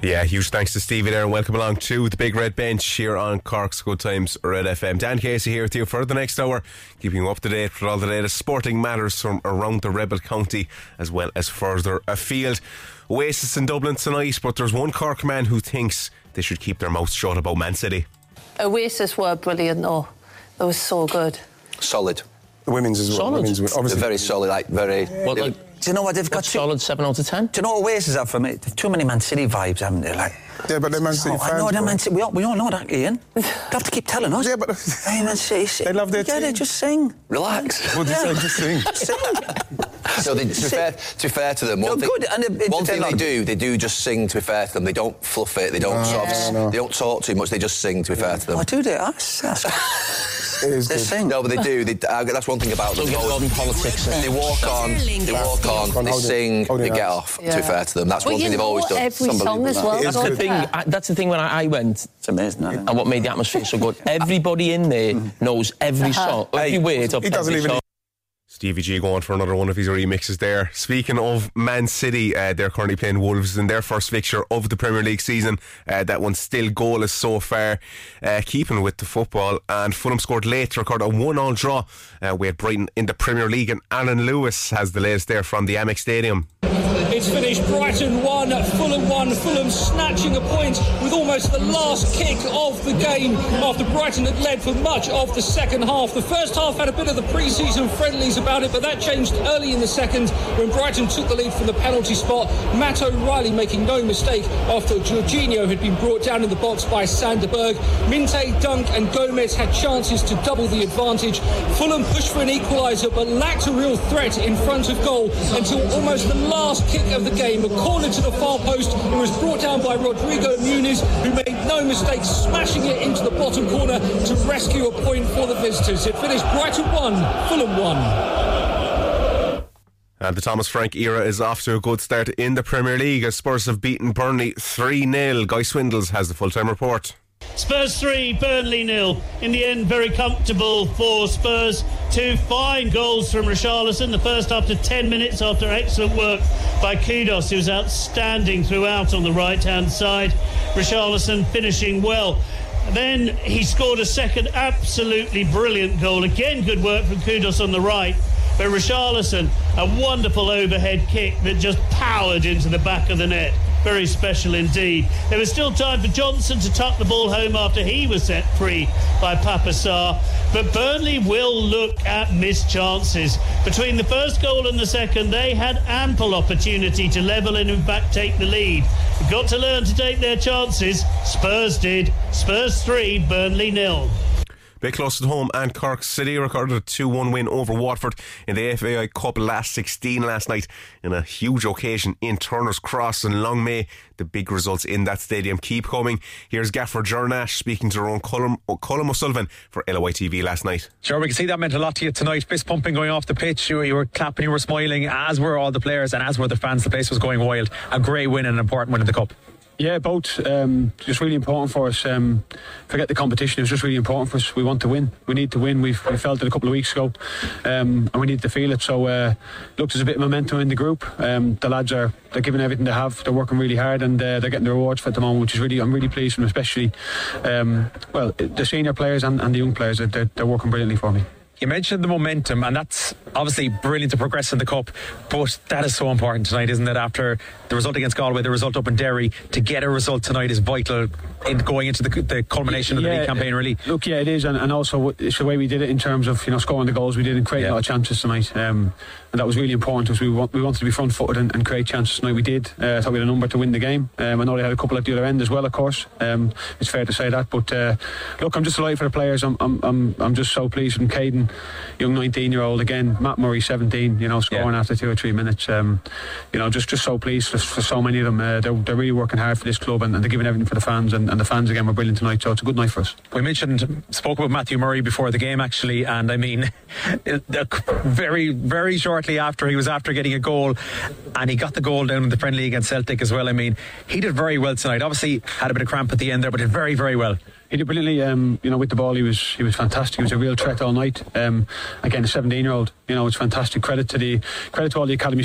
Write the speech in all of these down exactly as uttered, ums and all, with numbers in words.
Yeah, huge thanks to Stevie there, and welcome along to the Big Red Bench here on Cork's Good Times Red F M. Dan Casey here with you for the next hour, keeping you up to date with all the latest sporting matters from around the Rebel County as well as further afield. Oasis in Dublin tonight, but there's one Cork man who thinks they should keep their mouths shut about Man City. Oasis were brilliant, though. It was so good. Solid. The women's as well. Solid. Women's, obviously. They're very solid, like very... What, like, do you know what they've got? Too, solid seven out of ten. Do you know what Oasis have for me? They've too many Man City vibes, haven't they? Like, yeah, but they're Man City oh, fans. I know they're bro. Man City. We all, we all know that, Ian. They have to keep telling us. Yeah, but hey, Man City. They love their yeah, team. they just sing. Relax. What do you Yeah. say? Just sing. Sing. So they, to, be fair, to be fair to them, one They're thing, good, and it- it- one thing they're they not- do, they do just sing. To be fair to them, they don't fluff it. They don't No, sort of, yeah. no. they don't talk too much. They just sing. To be fair to them. Oh, do they? That's, that's It is they good. sing. No, but they do. They, uh, that's one thing about them. Don't get involved in politics. They walk on, they walk on, on, they hold it- sing, hold it they get out. off. To Yeah. be fair to them, that's But one you thing they've know always done. every It's song as unbelievable. well. It is That's the good. thing. I, that's the thing when I, I went, It's amazing, isn't it? and what made the atmosphere so good. Everybody in there knows every song, every Hey, word of he doesn't every even song. Stevie G going for another one of his remixes there. Speaking of Man City, uh, they're currently playing Wolves in their first fixture of the Premier League season. Uh, that one's still goalless so far, uh, keeping with the football. And Fulham scored late to record a one-all draw uh, with Brighton in the Premier League. And Alan Lewis has the latest there from the Amex Stadium. It's finished Brighton one, Fulham one. Fulham snatching a point with almost the last kick of the game after Brighton had led for much of the second half. The first half had a bit of the pre-season friendlies about it, but that changed early in the second when Brighton took the lead from the penalty spot. Matt O'Reilly making no mistake after Jorginho had been brought down in the box by Sanderberg. Minte, Dunk and Gomez had chances to double the advantage. Fulham pushed for an equaliser but lacked a real threat in front of goal until almost the last kick of the game. A corner to the far post. It was brought down by Rodrigo Muniz, who made no mistake smashing it into the bottom corner to rescue a point for the visitors. It finished Brighton one, Fulham one. And the Thomas Frank era is off to a good start in the Premier League as Spurs have beaten Burnley three nil. Guy Swindles has the full-time report. Spurs three, Burnley nil. In the end, very comfortable for Spurs. Two fine goals from Richarlison. The first after ten minutes after excellent work by Kudos, who was outstanding throughout on the right-hand side. Richarlison finishing well. Then he scored a second absolutely brilliant goal. Again, good work from Kudos on the right. But Richarlison, a wonderful overhead kick that just powered into the back of the net. Very special indeed. There was still time for Johnson to tuck the ball home after he was set free by Papa Sarr. But Burnley will look at missed chances. Between the first goal and the second, they had ample opportunity to level and in fact take the lead. They've got to learn to take their chances. Spurs did. Spurs three, Burnley nil. Bit close at home, and Cork City recorded a two one win over Watford in the F A I Cup last sixteen last night in a huge occasion in Turner's Cross, and long may the big results in that stadium keep coming. Here's Gaffer Jernash speaking to Ron Cullum, Cullum O'Sullivan for L O I T V last night. Sure, we can see that meant a lot to you tonight. Fist pumping going off the pitch. You, you were clapping, you were smiling, as were all the players and as were the fans. The place was going wild. A great win and an important win in the Cup. Yeah, both. Um, just really important for us. Um, forget the competition. It was just really important for us. We want to win. We need to win. We've, we felt it a couple of weeks ago, um, and we need to feel it. So, uh, look, there's a bit of momentum in the group. Um, the lads are they're giving everything they have. They're working really hard, and uh, they're getting the rewards for it at the moment, which is really I'm really pleased with them, especially um, well the senior players and, and the young players. They're, they're working brilliantly for me. You mentioned the momentum, and that's obviously brilliant to progress in the Cup, but that is so important tonight, isn't it? After the result against Galway, the result up in Derry, to get a result tonight is vital in going into the, the culmination of the yeah, league campaign, really. Look, yeah, it is, and, and also it's the way we did it in terms of you know scoring the goals we did and creating yeah. a lot of chances tonight, um, and that was really important because we want, we wanted to be front footed and, and create chances tonight. We did. Uh, I thought we had a number to win the game. Um, I know they had a couple at the other end as well, of course. Um, it's fair to say that, but uh, look, I'm just delighted for the players. I'm I'm I'm, I'm just so pleased with Caden, young nineteen year old again, Matt Murray seventeen, you know, scoring yeah. after two or three minutes. Um, you know, just just so pleased for, for so many of them. Uh, they're, they're really working hard for this club, and, and they're giving everything for the fans, and, and the fans again were brilliant tonight, so it's a good night for us. We mentioned, spoke about Matthew Murray before the game actually, and I mean very very shortly after, he was after getting a goal, and he got the goal down in the friendly against Celtic as well. I mean, he did very well tonight. Obviously had a bit of cramp at the end there, but did very very well. He did brilliantly. Um, you know, with the ball, he was he was fantastic. He was a real threat all night. Um, again, a seventeen-year-old. You know, it's fantastic. Credit to the credit to all the academy staff.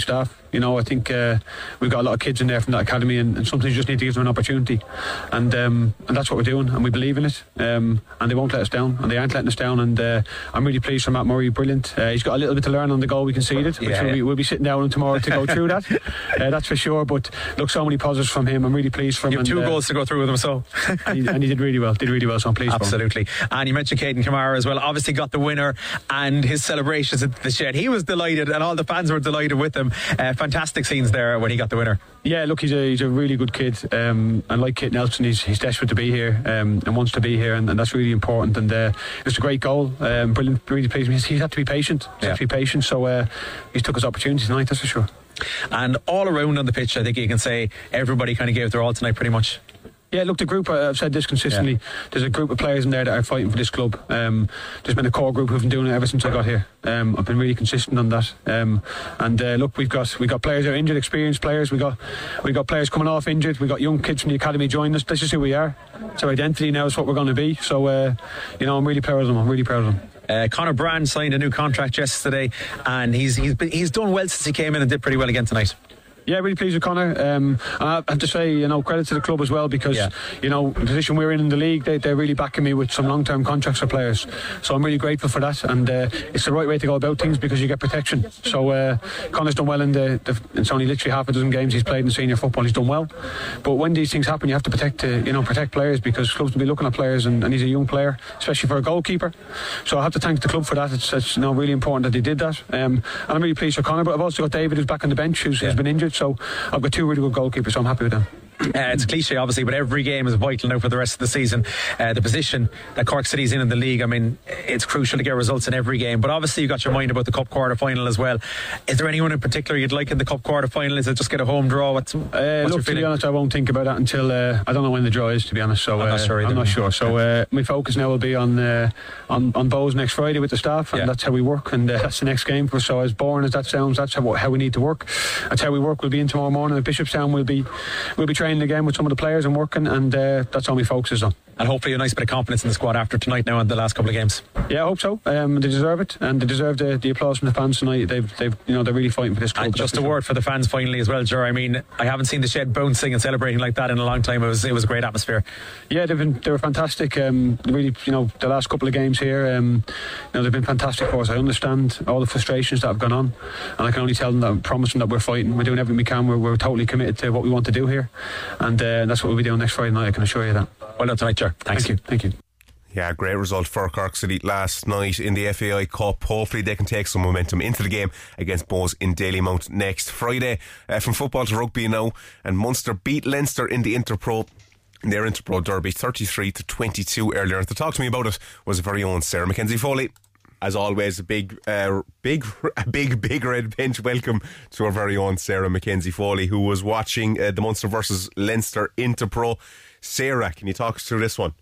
You know, I think uh, we've got a lot of kids in there from that academy, and, and sometimes you just need to give them an opportunity, and um, and that's what we're doing, and we believe in it, um, and they won't let us down, and they aren't letting us down, and uh, I'm really pleased for Matt Murray. Brilliant. Uh, he's got a little bit to learn on the goal we conceded, which Yeah, we'll, yeah. be, we'll be sitting down tomorrow to go through that. Uh, that's for sure. But look, so many positives from him. I'm really pleased for him. You have two and, uh, goals to go through with him, so and, he, and he did really well. Did really well. So I'm pleased. For him. absolutely. And you mentioned Caden Kamara as well. Obviously got the winner, and his celebrations at the shed. He was delighted, and all the fans were delighted with him. Uh, fantastic scenes there when he got the winner. Yeah, look, he's a he's a really good kid, um, and like Kit Nelson, he's he's desperate to be here um, and wants to be here, and, and that's really important. And uh, it was a great goal, um, brilliant, really pleased me. He's, he's had to be patient, he's Yeah. had to be patient. So uh, he's took his opportunity tonight, that's for sure. And all around on the pitch, I think you can say everybody kind of gave their all tonight, pretty much. Yeah, look, the group, uh, I've said this consistently, Yeah. there's a group of players in there that are fighting for this club. Um, there's been a core group who've been doing it ever since I got here. Um, I've been really consistent on that. Um, and uh, look, we've got we've got players that are injured, experienced players. We got we got players coming off injured. We got young kids from the academy joining us. This is who we are. It's our identity now. It's what we're going to be. So, uh, you know, I'm really proud of them. I'm really proud of them. Uh, Conor Brand signed a new contract yesterday, and he's he's been, he's done well since he came in and did pretty well again tonight. Yeah, really pleased with Conor. Um, and I have to say, you know, credit to the club as well, because, Yeah. you know, the position we're in in the league, they, they're really backing me with some long-term contracts for players. So I'm really grateful for that, and uh, it's the right way to go about things because you get protection. So uh, Conor's done well in the, the. It's only literally half a dozen games he's played in senior football. He's done well, but when these things happen, you have to protect, uh, you know, protect players, because clubs will be looking at players, and, and he's a young player, especially for a goalkeeper. So I have to thank the club for that. It's, it's you know, really important that they did that, um, and I'm really pleased for Conor. But I've also got David, who's back on the bench, who's, who's been injured. So I've got two really good goalkeepers, so I'm happy with them. Uh, it's cliche, obviously, but every game is vital now for the rest of the season. Uh, the position that Cork City's in in the league, I mean, it's crucial to get results in every game. But obviously, you've got your mind about the Cup quarter final as well. Is there anyone in particular you'd like in the Cup quarter final? Is it just get a home draw? What's, what's Uh, your look, to feeling? be honest, I won't think about that until uh, I don't know when the draw is. To be honest, so I'm not uh, sure either. I'm not sure. So uh, my focus now will be on uh, on on Bows next Friday with the staff, and Yeah. that's how we work, and uh, that's the next game for us. So as boring as that sounds, that's how, how we need to work. That's how we work. We'll be in tomorrow morning at Bishopstown. We'll be we'll be training again with some of the players and working, and uh, that's all my focus is on. And hopefully a nice bit of confidence in the squad after tonight now and the last couple of games. Yeah, I hope so. Um, they deserve it, and they deserve the, the applause from the fans tonight. They've, they've, you know, they're really fighting for this club. And just a word for the fans finally as well, Ger. I mean, I haven't seen the shed bouncing and celebrating like that in a long time. It was it was a great atmosphere. Yeah, they've been they were fantastic. Um, really, you know, the last couple of games here, um, you know, they've been fantastic for us. I understand all the frustrations that have gone on, and I can only tell them that, promise them that we're fighting. We're doing everything we can. We're, we're totally committed to what we want to do here, and uh, that's what we'll be doing next Friday night. I can assure you that. Well done tonight, Ger. Thanks. Thank you. Thank you. Yeah, great result for Cork City last night in the F A I Cup. Hopefully they can take some momentum into the game against Bows in Dalymount next Friday. Uh, from football to rugby now, and Munster beat Leinster in the Interpro their Interpro derby thirty-three to twenty-two earlier. To talk to me about it was a very own Sarah Mackenzie Foley. As always, a big, uh, big, a big, big red bench welcome to our very own Sarah Mackenzie Foley, who was watching uh, the Munster versus Leinster Interpro. Sarah, can you talk us through this one?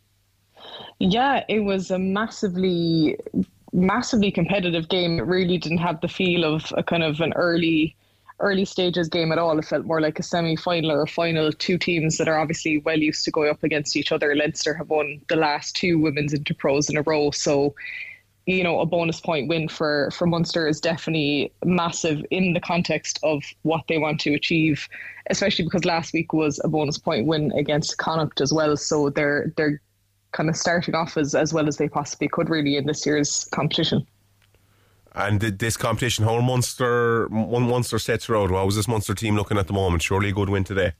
Yeah, it was a massively, massively competitive game. It really didn't have the feel of a kind of an early, early stages game at all. It felt more like a semi-final or a final. Two teams that are obviously well used to going up against each other. Leinster have won the last two women's Interpros in a row, so you know a bonus point win for for Munster is definitely massive in the context of what they want to achieve, especially because last week was a bonus point win against Connacht as well. So they're they're kind of starting off as, as well as they possibly could really in this year's competition. And this competition, how are Munster, one Munster sets out? How is this Munster team looking at the moment? Surely a good win today.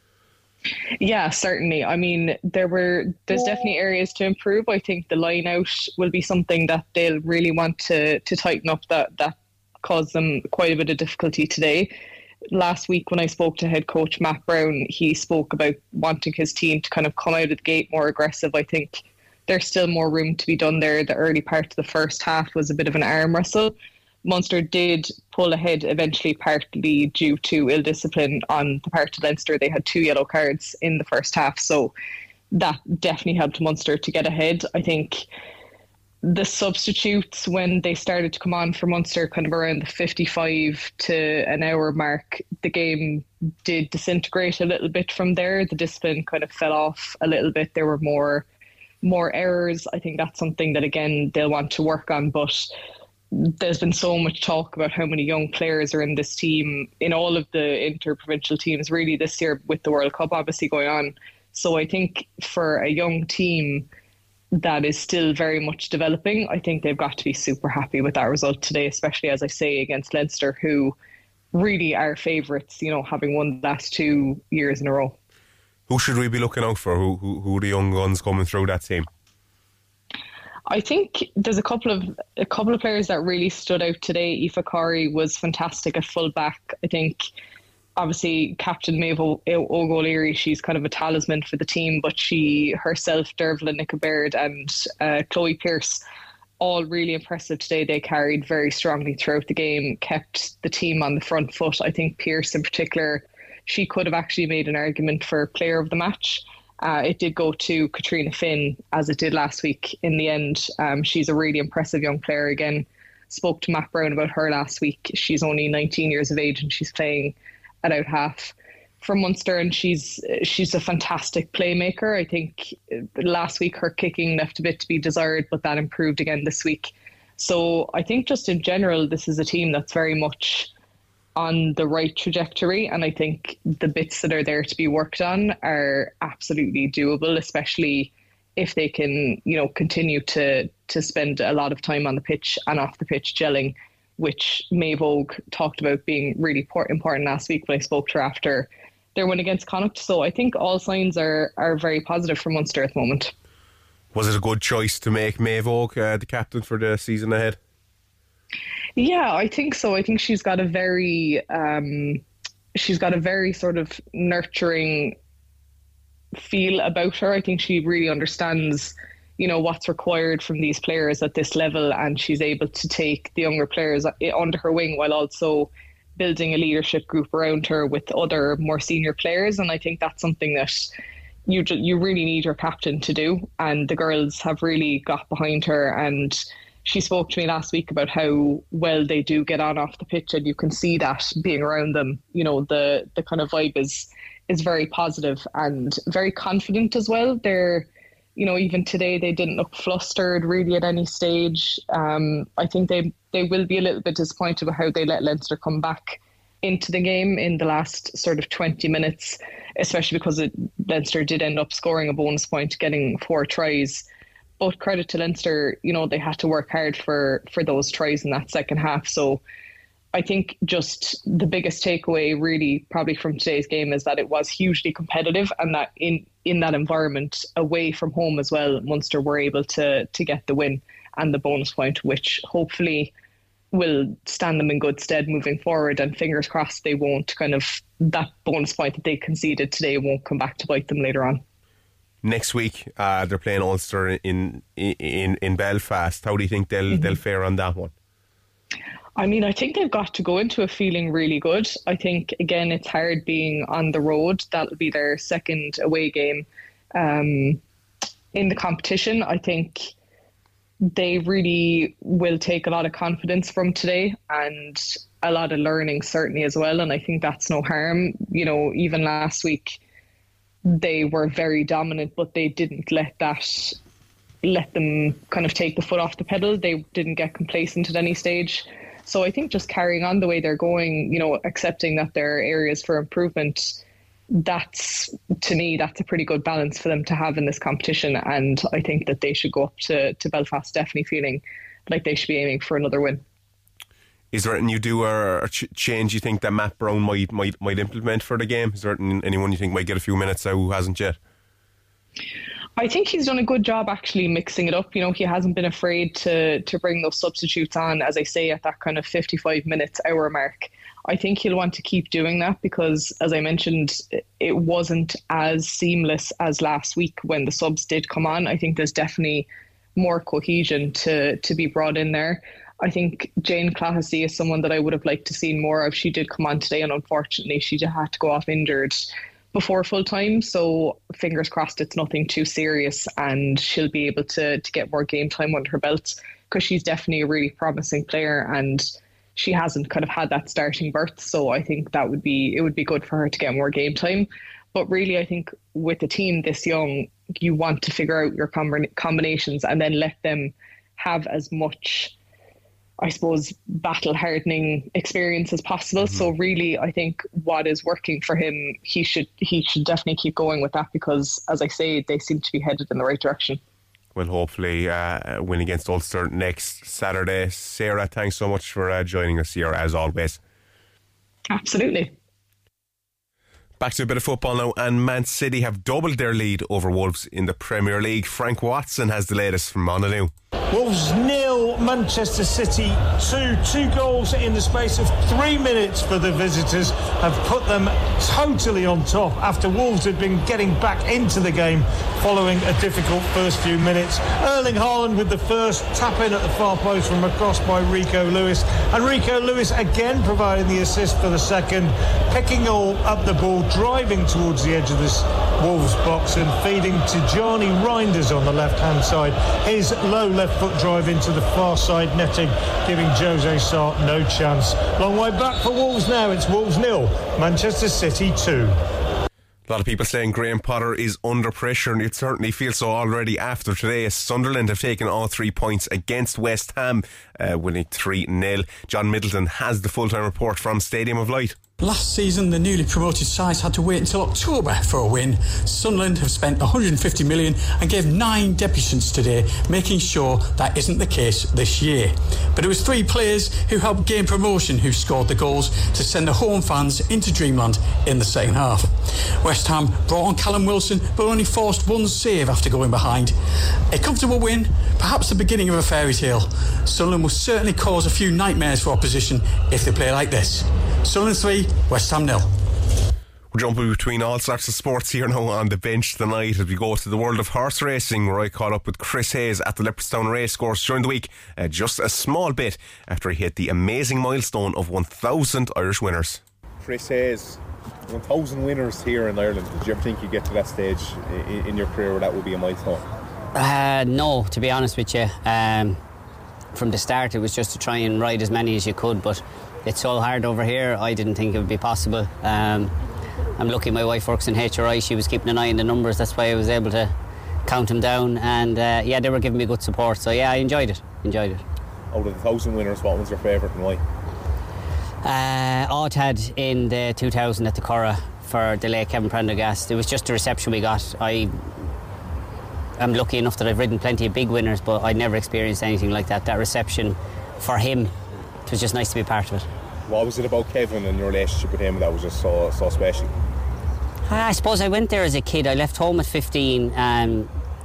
Yeah, certainly. I mean, there were there's definitely areas to improve. I think the line out will be something that they'll really want to to tighten up. That that caused them quite a bit of difficulty today. Last week when I spoke to head coach Matt Brown, he spoke about wanting his team to kind of come out of the gate more aggressive. I think there's still more room to be done there. The early part of the first half was a bit of an arm wrestle. Munster did pull ahead eventually, partly due to ill discipline on the part of Leinster. They had two yellow cards in the first half, so that definitely helped Munster to get ahead. I think the substitutes, when they started to come on for Munster kind of around the fifty-five to an hour mark, the game did disintegrate a little bit from there. The discipline kind of fell off a little bit. There were more more errors. I think that's something that, again, they'll want to work on. But there's been so much talk about how many young players are in this team, in all of the inter-provincial teams really this year, with the World Cup obviously going on. So I think for a young team that is still very much developing, I think they've got to be super happy with that result today, especially, as I say, against Leinster, who really are favourites, you know, having won the last two years in a row. Who should we be looking out for? Who, who, who are the young guns coming through that team? I think there's a couple of a couple of players that really stood out today. Aoife Corey was fantastic at full back. I think obviously Captain Maeve O'Leary, she's kind of a talisman for the team, but she herself, Dervla Nickabaird and uh, Chloe Pearce, all really impressive today. They carried very strongly throughout the game, kept the team on the front foot. I think Pearce in particular, she could have actually made an argument for player of the match. Uh, it did go to Katrina Finn, as it did last week in the end. Um, she's a really impressive young player again. Spoke to Matt Brown about her last week. She's only nineteen years of age and she's playing at out half for Munster, and she's she's a fantastic playmaker. I think last week her kicking left a bit to be desired, but that improved again this week. So I think just in general, this is a team that's very much on the right trajectory, and I think the bits that are there to be worked on are absolutely doable, especially if they can, you know, continue to to spend a lot of time on the pitch and off the pitch gelling, which Maeve Og talked about being really important last week when I spoke to her after their win against Connacht. So I think all signs are are very positive for Munster at the moment. Was it a good choice to make Maeve Og uh, the captain for the season ahead? Yeah, I think so. I think she's got a very, um, she's got a very sort of nurturing feel about her. I think she really understands, you know, what's required from these players at this level, and she's able to take the younger players under her wing while also building a leadership group around her with other more senior players. And I think that's something that you you really need your captain to do, and the girls have really got behind her. And she spoke to me last week about how well they do get on off the pitch, and you can see that being around them. You know, the the kind of vibe is is very positive and very confident as well. They're, you know, even today they didn't look flustered really at any stage. Um, I think they they will be a little bit disappointed with how they let Leinster come back into the game in the last sort of twenty minutes, especially because it, Leinster did end up scoring a bonus point, getting four tries. But credit to Leinster, you know, they had to work hard for, for those tries in that second half. So I think just the biggest takeaway really probably from today's game is that it was hugely competitive, and that in, in that environment away from home as well, Munster were able to to get the win and the bonus point, which hopefully will stand them in good stead moving forward. And fingers crossed they won't kind of, that bonus point that they conceded today won't come back to bite them later on. Next week, uh, they're playing Ulster in in in Belfast. How do you think they'll mm-hmm. they'll fare on that one? I mean, I think they've got to go into it feeling really good. I think, again, it's hard being on the road. That'll be their second away game um, in the competition. I think they really will take a lot of confidence from today, and a lot of learning certainly as well. And I think that's no harm. You know, even last week, they were very dominant, but they didn't let that let them kind of take the foot off the pedal. They didn't get complacent at any stage. So I think just carrying on the way they're going, you know, accepting that there are areas for improvement, that's, to me, that's a pretty good balance for them to have in this competition. And I think that they should go up to, to Belfast definitely feeling like they should be aiming for another win. Is there anything you do or ch- change you think that Matt Brown might might might implement for the game? Is there anyone you think might get a few minutes out who hasn't yet? I think he's done a good job actually mixing it up. You know, he hasn't been afraid to to bring those substitutes on, as I say, at that kind of fifty-five minutes hour mark. I think he'll want to keep doing that because, as I mentioned, it wasn't as seamless as last week when the subs did come on. I think there's definitely more cohesion to to be brought in there. I think Jane Clahessy is someone that I would have liked to see more of. She did come on today, and unfortunately she had to go off injured before full time. So fingers crossed it's nothing too serious and she'll be able to to get more game time under her belt, because she's definitely a really promising player and she hasn't kind of had that starting berth. So I think that would be it would be good for her to get more game time. But really, I think with a team this young, you want to figure out your com- combinations and then let them have as much I suppose, battle hardening experience as possible. Mm-hmm. So really, I think what is working for him, he should he should definitely keep going with that, because, as I say, they seem to be headed in the right direction. Well, hopefully uh, win against Ulster next Saturday. Sarah, thanks so much for uh, joining us here, as always. Absolutely. Back to a bit of football now, and Man City have doubled their lead over Wolves in the Premier League. Frank Watson has the latest from Monaghan. Wolves nil, Manchester City two. Two goals in the space of three minutes for the visitors have put them totally on top after Wolves had been getting back into the game following a difficult first few minutes. Erling Haaland with the first, tap in at the far post from across by Rico Lewis, and Rico Lewis again providing the assist for the second, picking all up the ball, driving towards the edge of this Wolves box and feeding to Johnny Reinders on the left hand side. His low left foot drive into the far side netting, giving Jose Sarr no chance. Long way back for Wolves now. It's Wolves nil, Manchester City two. A lot of people saying Graham Potter is under pressure, and it certainly feels so already after today. Sunderland have taken all three points against West Ham, uh, winning three nil. John Middleton has the full-time report from Stadium of Light. Last season, the newly promoted sides had to wait until October for a win. Sunderland have spent one hundred fifty million and gave nine debutants today, making sure that isn't the case this year. But it was three players who helped gain promotion who scored the goals to send the home fans into dreamland in the second half. West Ham brought on Callum Wilson but only forced one save after going behind. A comfortable win, perhaps the beginning of a fairy tale. Sunderland will certainly cause a few nightmares for opposition if they play like this. Sunderland three, West Ham nil. We're jumping between all sorts of sports here now on the bench tonight as we go to the world of horse racing, where I caught up with Chris Hayes at the Leopardstown Racecourse during the week, uh, just a small bit after he hit the amazing milestone of one thousand Irish winners. Chris Hayes, one thousand winners here in Ireland. Did you ever think you'd get to that stage in, in your career where that would be a milestone? Uh, no, to be honest with you. Um, from the start it was just to try and ride as many as you could, but it's so hard over here, I didn't think it would be possible. Um, I'm lucky my wife works in H R I, she was keeping an eye on the numbers, that's why I was able to count them down, and uh, yeah, they were giving me good support, so yeah, I enjoyed it, enjoyed it. Out of the thousand winners, what was your favourite and why? Uh, Autad in the two thousand at the Curragh for the late Kevin Prendergast. It was just the reception we got. I, I'm lucky enough that I've ridden plenty of big winners, but I'd never experienced anything like that. That reception for him, it was just nice to be a part of it. What was it about Kevin and your relationship with him that was just so so special? I suppose I went there as a kid. I left home at fifteen, um,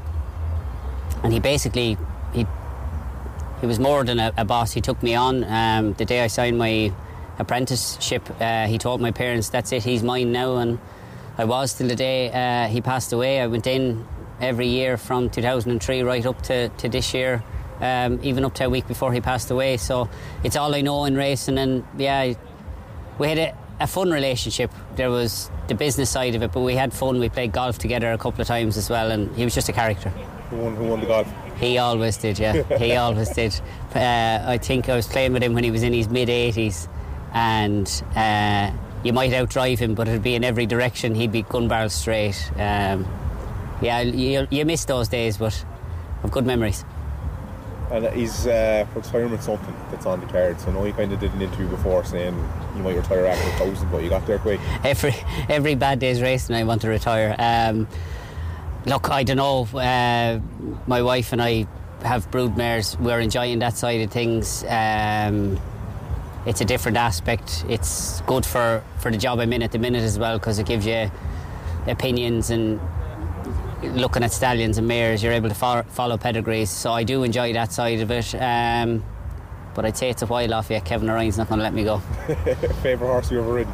and he basically he he was more than a, a boss. He took me on. Um, the day I signed my apprenticeship, uh, he told my parents, "That's it, he's mine now." And I was till the day uh, he passed away. I went in every year from two thousand three right up to, to this year. Um, even up to a week before he passed away, so it's all I know in racing. And yeah, we had a, a fun relationship. There was the business side of it, but we had fun. We played golf together a couple of times as well, and he was just a character. Who won, who won the golf? He always did, yeah. He always did. Uh, I think I was playing with him when he was in his mid eighties, and uh, you might outdrive him, but it'd be in every direction. He'd be gun barrel straight. Um, yeah, you, you miss those days, but I've good memories. And is uh, retirement something that's on the cards? I know you kind of did an interview before saying you might retire after a thousand, but you got there quick. Every every bad day's racing, I want to retire. Um, look, I don't know. Uh, my wife and I have brood mares. We're enjoying that side of things. Um, it's a different aspect. It's good for, for the job I'm in at the minute as well, because it gives you opinions, and looking at stallions and mares, you're able to follow, follow pedigrees, so I do enjoy that side of it. Um, but I'd say it's a while off yet. Kevin O'Ryan's not going to let me go. Favourite horse you ever ridden?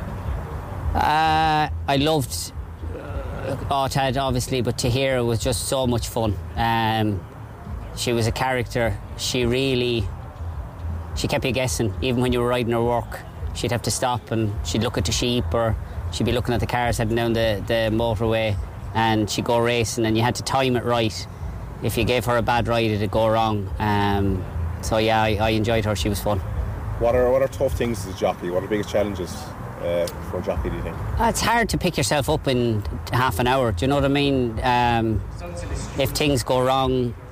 Uh, I loved uh, Autad, obviously, but Tahira was just so much fun. Um, she was a character. She really, she kept you guessing. Even when you were riding her work, she'd have to stop and she'd look at the sheep, or she'd be looking at the cars heading down the, the motorway, and she'd go racing, and you had to time it right. If you gave her a bad ride, it'd go wrong. Um, so yeah, I, I enjoyed her. She was fun. What are what are tough things as a jockey? What are the biggest challenges uh, for a jockey, do you think? It's hard to pick yourself up in half an hour. Do you know what I mean? Um, if things go wrong,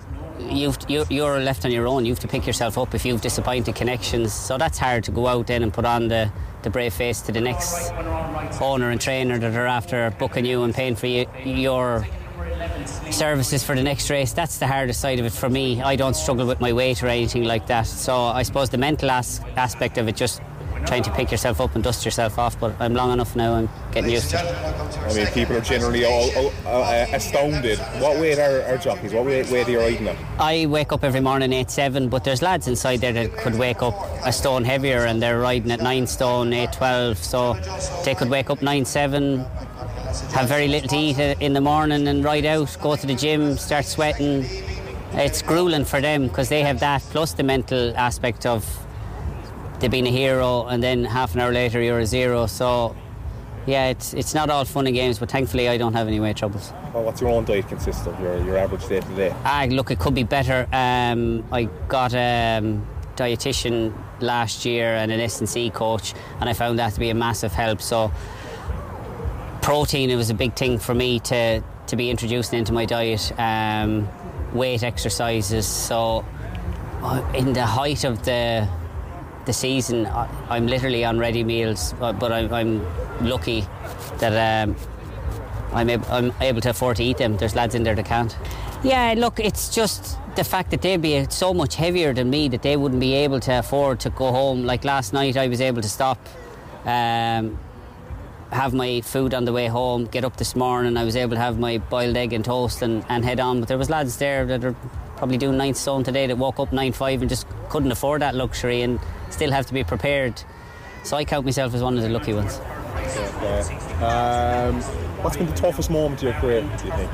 you've, you're, you're left on your own. You have to pick yourself up if you've disappointed connections. So that's hard to go out then and put on the, the brave face to the next owner and trainer that are after booking you and paying for you, your services for the next race. That's the hardest side of it for me. I don't struggle with my weight or anything like that. So I suppose the mental as- aspect of it, just trying to pick yourself up and dust yourself off, but I'm long enough now, I'm getting used to it. I mean, people are generally all, all uh, astounded. What weight are, are jockeys? What weight, weight are you riding at? I wake up every morning eight seven, but there's lads inside there that could wake up a stone heavier and they're riding at nine stone, eight twelve, so they could wake up nine seven, have very little to eat in the morning and ride out, go to the gym, start sweating. It's grueling for them because they have that plus the mental aspect of they've been a hero and then half an hour later you're a zero. So yeah, it's it's not all fun and games, but thankfully I don't have any weight troubles. Well, what's your own diet consist of, your, your average day to day? Ah, look, it could be better. Um, I got a um, dietitian last year and an S and C coach, and I found that to be a massive help. So protein, it was a big thing for me to, to be introducing into my diet. Um, weight exercises. So uh, in the height of the the season, I, I'm literally on ready meals, but I'm, I'm lucky that um, I'm, ab- I'm able to afford to eat them. There's lads in there that can't. Yeah, look, it's just the fact that they'd be so much heavier than me that they wouldn't be able to afford to go home. Like last night I was able to stop, um, have my food on the way home, get up this morning, I was able to have my boiled egg and toast and, and head on. But there was lads there that are probably doing nine stone today that woke up nine five and just couldn't afford that luxury and still have to be prepared. So I count myself as one of the lucky ones. Okay. Um, what's been the toughest moment of your career, do you think?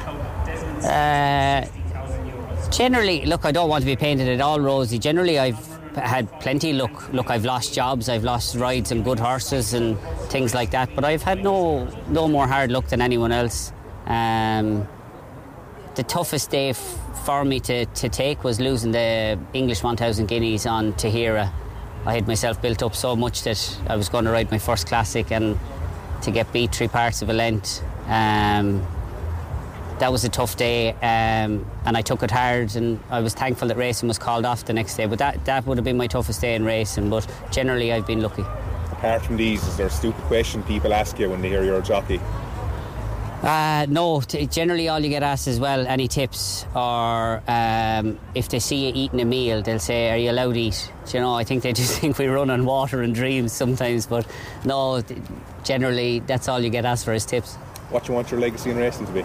Uh, generally, look, I don't want to be painted at all rosy. Generally, I've had plenty of luck. Look, I've lost jobs, I've lost rides and good horses and things like that, but I've had no no more hard luck than anyone else. Um, the toughest day f- for me to, to take was losing the English one thousand guineas on Tahira. I had myself built up so much that I was going to ride my first classic, and to get beat three parts of a length, um, that was a tough day, um, and I took it hard, and I was thankful that racing was called off the next day, but that, that would have been my toughest day in racing. But generally I've been lucky. Apart from these, is there a stupid question people ask you when they hear you're a jockey? Uh, no, t- generally all you get asked is, well, any tips, or um, if they see you eating a meal, they'll say, are you allowed to eat? Do you know, I think they just think we run on water and dreams sometimes, but no, t- generally that's all you get asked for is tips. What do you want your legacy in racing to be?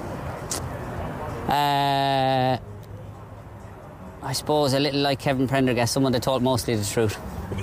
Uh, I suppose a little like Kevin Prendergast, someone that told mostly the truth.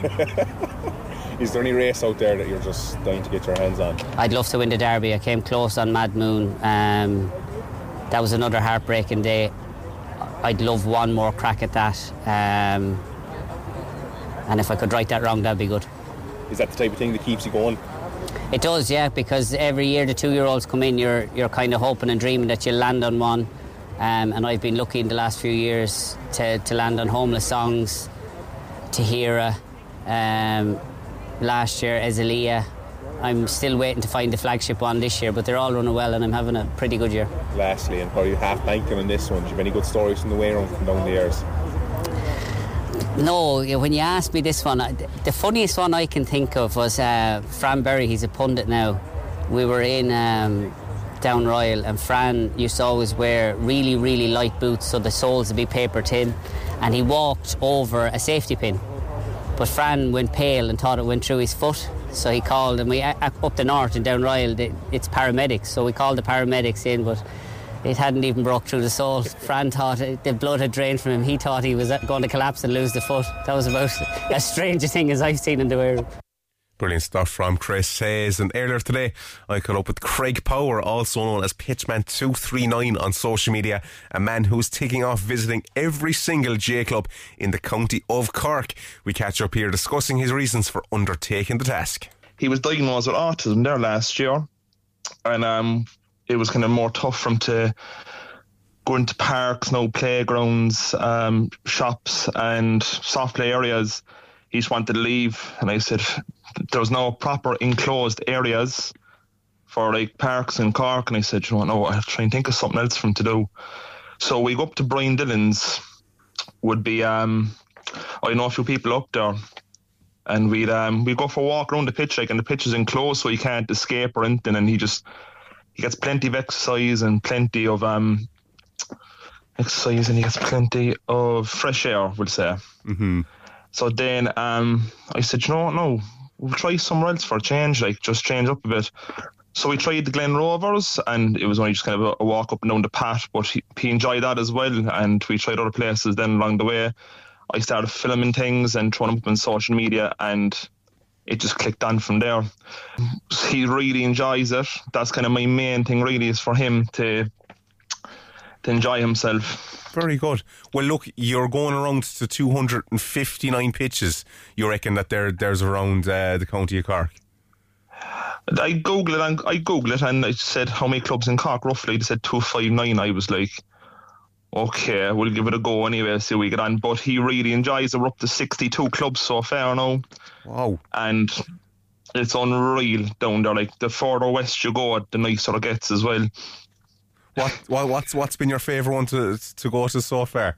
Is there any race out there that you're just dying to get your hands on? I'd love to win the Derby. I came close on Mad Moon. Um, that was another heartbreaking day. I'd love one more crack at that. Um, and if I could right that wrong, that'd be good. Is that the type of thing that keeps you going? It does, yeah, because every year the two-year-olds come in, you're you're kind of hoping and dreaming that you'll land on one. Um, and I've been lucky in the last few years to, to land on Homeless Songs, Tahira, um, last year Ezelia. I'm still waiting to find the flagship one this year, but they're all running well and I'm having a pretty good year. Lastly, and probably half banking on this one, do you have any good stories from the way around from down the years? No, when you asked me this one, the funniest one I can think of was uh, Fran Berry. He's a pundit now. We were in um, Down Royal, and Fran used to always wear really, really light boots, so the soles would be paper thin, and he walked over a safety pin. But Fran went pale and thought it went through his foot, so he called, and we up the north in Down Royal, it's paramedics, so we called the paramedics in, but it hadn't even broke through the sole. Fran thought the blood had drained from him. He thought he was going to collapse and lose the foot. That was about as strange a thing as I've seen in the wear. Brilliant stuff from Chris Hayes. And earlier today I caught up with Craig Power, also known as Pitchman two three nine on social media, a man who's taking off visiting every single J Club in the county of Cork. We catch up here discussing his reasons for undertaking the task. He was diagnosed with autism there last year, and um, it was kind of more tough for him to go into parks, no playgrounds, um, shops and soft play areas. He just wanted to leave, and I said there was no proper enclosed areas for like parks in Cork, and I said, you know, no, I'll try and think of something else for him to do. So we go up to Brian Dillon's would be um, I know a few people up there, and we'd um, we'd go for a walk around the pitch, like, and the pitch is enclosed, so he can't escape or anything, and he just he gets plenty of exercise and plenty of um exercise, and he gets plenty of fresh air, we'll say. Mm-hmm. So then um, I said, you know what, no, we'll try somewhere else for a change, like just change up a bit. So we tried the Glen Rovers, and it was only just kind of a walk up and down the path, but he, he enjoyed that as well, and we tried other places then along the way. I started filming things and throwing them up on social media, and it just clicked on from there. He really enjoys it. That's kind of my main thing really, is for him to to enjoy himself. Very good. Well, look, you're going around to two hundred fifty-nine pitches. You reckon that there there's around uh, the county of Cork? I googled it and I googled it and I said how many clubs in Cork roughly. They said two fifty-nine. I was like, okay, we'll give it a go anyway, see how we get on. But he really enjoys it. We're up to sixty-two clubs so far now. Wow. And it's unreal down there. Like, the further west you go, the nicer it gets as well. What, what what's what's been your favourite one to to go to so far?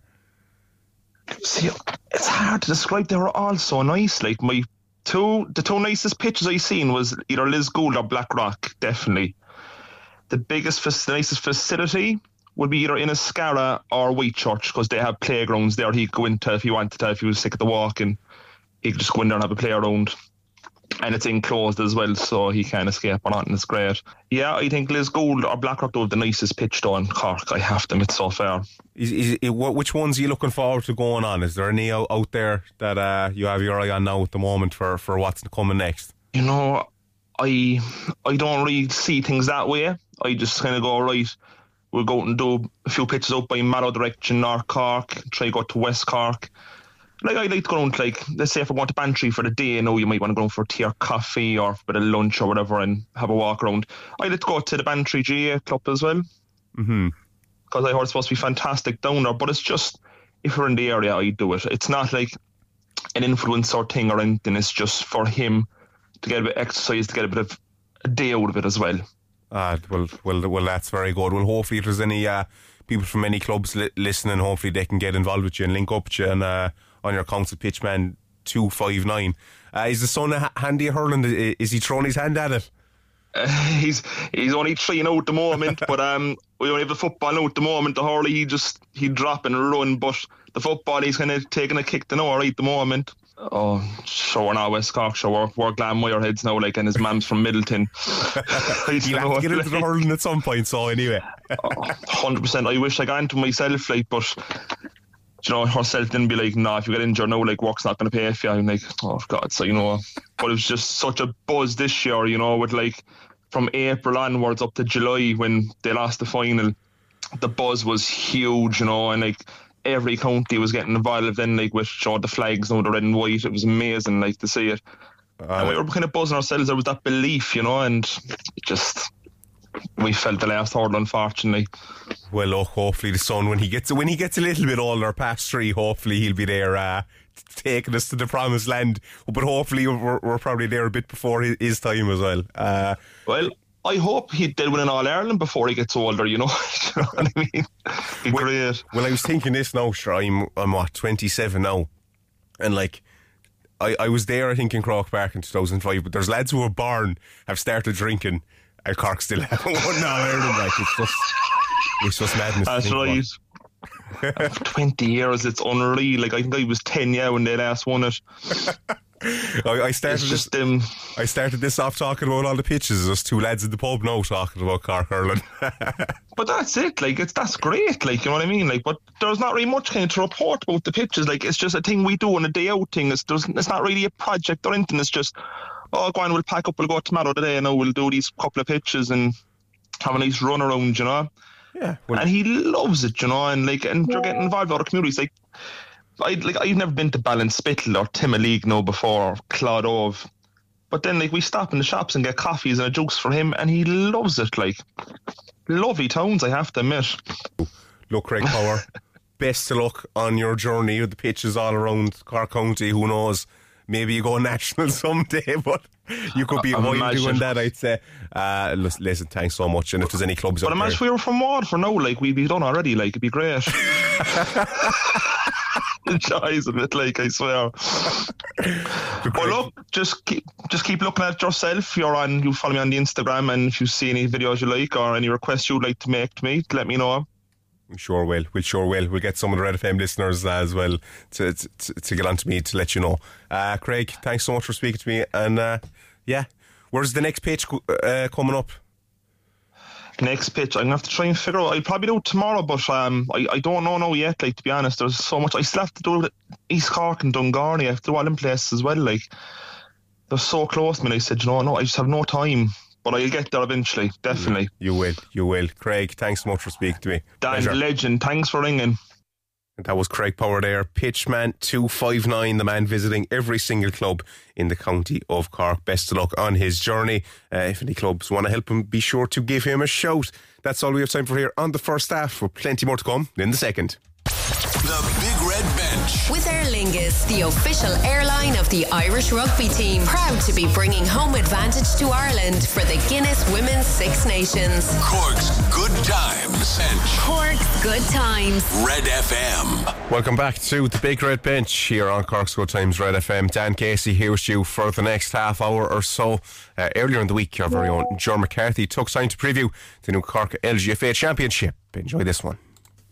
See, it's hard to describe. They were all so nice. Like, my two the two nicest pitches I seen was either Lisgould or Blackrock, definitely. The biggest, the nicest facility would be either Inniscarra or Whitechurch, because they have playgrounds there he could go into if he wanted to, if he was sick of the walking. He could just go in there and have a play around. And it's enclosed as well, so he can't escape or not, and it's great. Yeah, I think Lisgould or Blackrock though have the nicest pitch though in Cork. I have to admit so far. Is, is it, which ones are you looking forward to going on? Is there any out, out there that uh, you have your eye on now at the moment for, for what's coming next? You know, I I don't really see things that way. I just kind of go, right, we'll go out and do a few pitches out by Mallow direction, North Cork, try to go to West Cork. Like, I like to go around, like, let's say if I want to Bantry for the day, you know, you might want to go for tea or coffee or a bit of lunch or whatever and have a walk around. I like to go to the Bantry G A Club as well. Mm-hmm. Because I heard it's supposed to be fantastic down there, but it's just, if you're in the area, I do it. It's not like an influencer thing or anything, it's just for him to get a bit of exercise, to get a bit of a day out of it as well. Ah, well, well, well, that's very good. Well, hopefully if there's any uh, people from any clubs li- listening, hopefully they can get involved with you and link up with you and, uh, on your council pitchman two fifty-nine. Uh, is the son a handy at hurling? Is he throwing his hand at it? Uh, he's he's only three now at the moment, but um, we only have the football now at the moment. The hurley, he just he drop and run, but the football, he's kind of taking a kick to know right at the moment. Oh, sure, we're not West Cork, sure, we're, we're Glanmire heads now, like, and his mum's from Middleton. You'll have to get into the hurling at some point, so anyway. oh, one hundred percent. I wish I got into myself, like, but, you know, herself didn't be like, nah, if you get injured now, like, work's not going to pay for you. I'm like, oh, God, so, you know. But it was just such a buzz this year, you know, with, like, from April onwards up to July when they lost the final, the buzz was huge, you know, and, like, every county was getting involved then, like, with, you know, the flags, you know, the red and white. It was amazing, like, to see it. Uh, and we were kind of buzzing ourselves. There was that belief, you know, and it just, we felt the last hurdle, unfortunately. Well, look, hopefully the son, when he gets when he gets a little bit older, past three, hopefully he'll be there uh, taking us to the promised land. But hopefully we're, we're probably there a bit before his, his time as well. Uh, well, I hope he did win an All-Ireland before he gets older, you know. You know what I mean? Be well, great. Well, I was thinking this now, sure, I'm, I'm what, twenty-seven now. And, like, I, I was there, I think, in Croke Park in two thousand five, but there's lads who were born, have started drinking, and Cork still haven't won an All-Ireland. Like, it's just, it's just madness. That's right. For twenty years, it's unreal. Like, I think I was ten, yeah, when they last won it. I, I started just, this. Um, I started this off talking about all the pitches. There's two lads in the pub now talking about Cork hurling. But that's it. Like, it's that's great. Like, you know what I mean. Like, but there's not really much kind of to report about the pitches. Like, it's just a thing we do on a day out thing. It's there's, it's not really a project or anything. It's just, oh, go on, we'll pack up. We'll go tomorrow today, and we'll do these couple of pitches and have a nice run around. You know. Yeah. Well, and he loves it. You know, and like, and they're getting involved with other communities. Like. I like I've never been to Ballinspittle or Timoleague no before, or Clodove, but then like we stop in the shops and get coffees and a juice for him, and he loves it. Like, lovely towns, I have to admit. Look, Craig Power, best of luck on your journey with the pitches all around Cork County. Who knows? Maybe you go national someday, but you could be a while doing that, I'd say. Uh, listen, thanks so much. And if there's any clubs but out imagine there, we were from Waterford now, like we'd be done already, like it'd be great. the joys of it, like, I swear. But look, just keep just keep looking at yourself. You're on. You follow me on the Instagram, and if you see any videos you like or any requests you'd like to make to me, let me know. We sure will. We sure will. We'll get some of the Red F M listeners uh, as well to, to to get on to me to let you know. Uh, Craig, thanks so much for speaking to me. And uh, yeah, where's the next pitch uh, coming up? Next pitch, I'm going to have to try and figure out. I'll probably do it tomorrow, but um, I, I don't know now yet, like, to be honest. There's so much. I still have to do it East Cork and Dungarney. I have to do all them places as well. Like, they're so close to me. I said, you know, no, I just have no time. But I'll get there eventually, definitely. You will, you will. Craig, thanks so much for speaking to me. Dan, the legend, thanks for ringing. And that was Craig Power there, Pitchman two five nine, the man visiting every single club in the county of Cork. Best of luck on his journey. Uh, if any clubs want to help him, be sure to give him a shout. That's all we have time for here on the first half, with plenty more to come in the second. The Big Red Bench. With Aer Lingus, the official airline of the Irish rugby team. Proud to be bringing home advantage to Ireland for the Guinness Women's Six Nations. Cork's Good Times Bench. Cork's Good Times. Red F M. Welcome back to the Big Red Bench here on Cork's Good Times Red F M. Dan Casey here with you for the next half hour or so. Uh, earlier in the week, our very own John McCarthy took time to preview the new Cork L G F A Championship. Enjoy this one.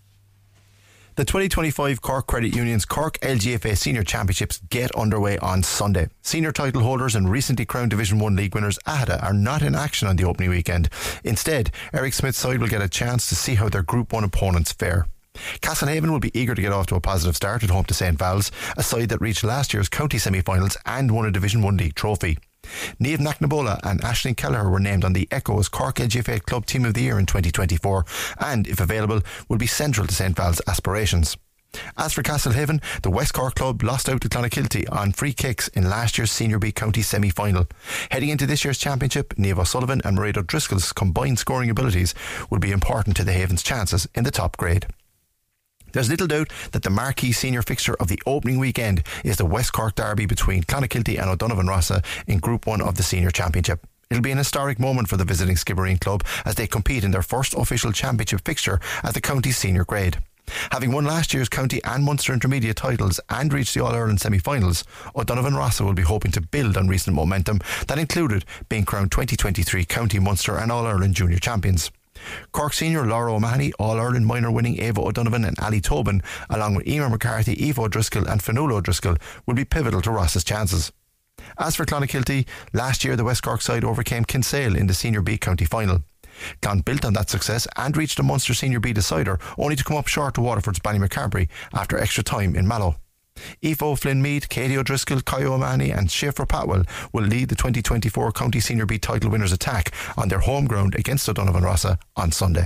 The twenty twenty-five Cork Credit Union's Cork L G F A Senior Championships get underway on Sunday. Senior title holders and recently crowned Division one league winners Aghada are not in action on the opening weekend. Instead, Eric Smith's side will get a chance to see how their Group one opponents fare. Castlehaven will be eager to get off to a positive start at home to Saint Val's, a side that reached last year's county semi-finals and won a Division one league trophy. Niamh Naknabola and Aisling Kelleher were named on the Echo as Cork L G F A Club Team of the Year in twenty twenty-four and, if available, will be central to Saint Val's aspirations. As for Castlehaven, the West Cork club lost out to Clonakilty on free kicks in last year's Senior B County semi-final. Heading into this year's championship, Niamh O'Sullivan and Mairead O'Driscoll's combined scoring abilities will be important to the Haven's chances in the top grade. There's little doubt that the marquee senior fixture of the opening weekend is the West Cork derby between Clonakilty and O'Donovan Rossa in Group one of the Senior Championship. It'll be an historic moment for the visiting Skibbereen club as they compete in their first official championship fixture at the county's senior grade. Having won last year's county and Munster intermediate titles and reached the All-Ireland semi-finals, O'Donovan Rossa will be hoping to build on recent momentum that included being crowned twenty twenty-three County, Munster and All-Ireland junior champions. Cork senior Laura O'Mahony, All-Ireland minor winning Ava O'Donovan and Ali Tobin, along with Emer McCarthy, Eve O'Driscoll and Fionnuala O'Driscoll, will be pivotal to Ross's chances. As for Clonakilty, last year the West Cork side overcame Kinsale in the Senior B County final. Clon built on that success and reached a Munster Senior B decider, only to come up short to Waterford's Ballymacarbery after extra time in Mallow. Aoife O'Flynn Mead, Katie O'Driscoll, Kyo O'Mahony and Schaefer Patwell will lead the twenty twenty-four County Senior B title winners attack on their home ground against O'Donovan Rossa on Sunday.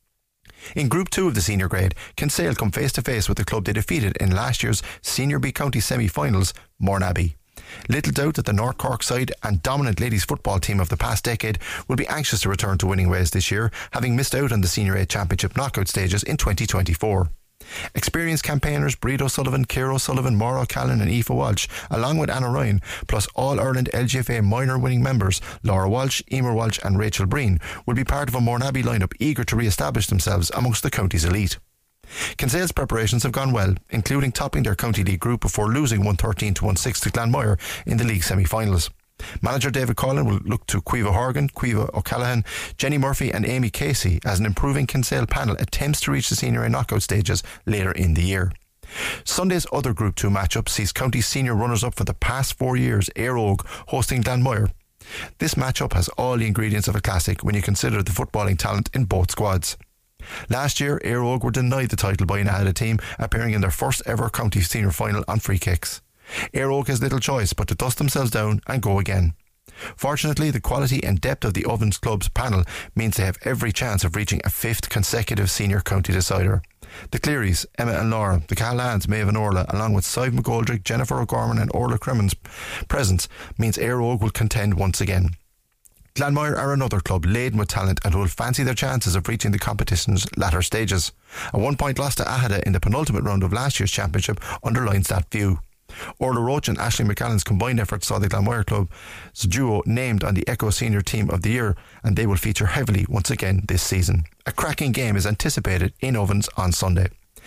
In Group two of the senior grade, Kinsale come face to face with the club they defeated in last year's Senior B County semi-finals, Mourneabbey. Little doubt that the North Cork side and dominant ladies football team of the past decade will be anxious to return to winning ways this year, having missed out on the Senior A Championship knockout stages in twenty twenty-four. Experienced campaigners Breed O'Sullivan, Ciara O'Sullivan, Maura Callan and Aoife Walsh, along with Anna Ryan, plus All-Ireland L G F A minor winning members Laura Walsh, Emer Walsh and Rachel Breen, will be part of a Mourneabbey lineup eager to re-establish themselves amongst the county's elite. Kinsale's preparations have gone well, including topping their County League group before losing one thirteen to one six to Glanmire in the league semi-finals. Manager David Collin will look to Cueva Horgan, Cueva O'Callaghan, Jenny Murphy and Amy Casey as an improving Kinsale panel attempts to reach the Senior A knockout stages later in the year. Sunday's other Group two matchup sees County senior runners-up for the past four years, Éire Óg, hosting Glanmire. This matchup has all the ingredients of a classic when you consider the footballing talent in both squads. Last year, Éire Óg were denied the title by an Aghada team, appearing in their first ever county senior final on free kicks. Éire Óg has little choice but to dust themselves down and go again. Fortunately, the quality and depth of the Ovens Club's panel means they have every chance of reaching a fifth consecutive senior county decider. The Clearys, Emma and Laura, the Callans, Maeve and Orla, along with Sive McGoldrick, Jennifer O'Gorman and Orla Cremen's presence means Éire Óg will contend once again. Glanmire are another club laden with talent and will fancy their chances of reaching the competition's latter stages. A one-point loss to Aghada in the penultimate round of last year's championship underlines that view. Orla Roach and Aisling McCallan's combined efforts saw the Glanmire club's duo named on the Echo Senior Team of the Year, and they will feature heavily once again this season. A cracking game is anticipated in Ovens on Sunday.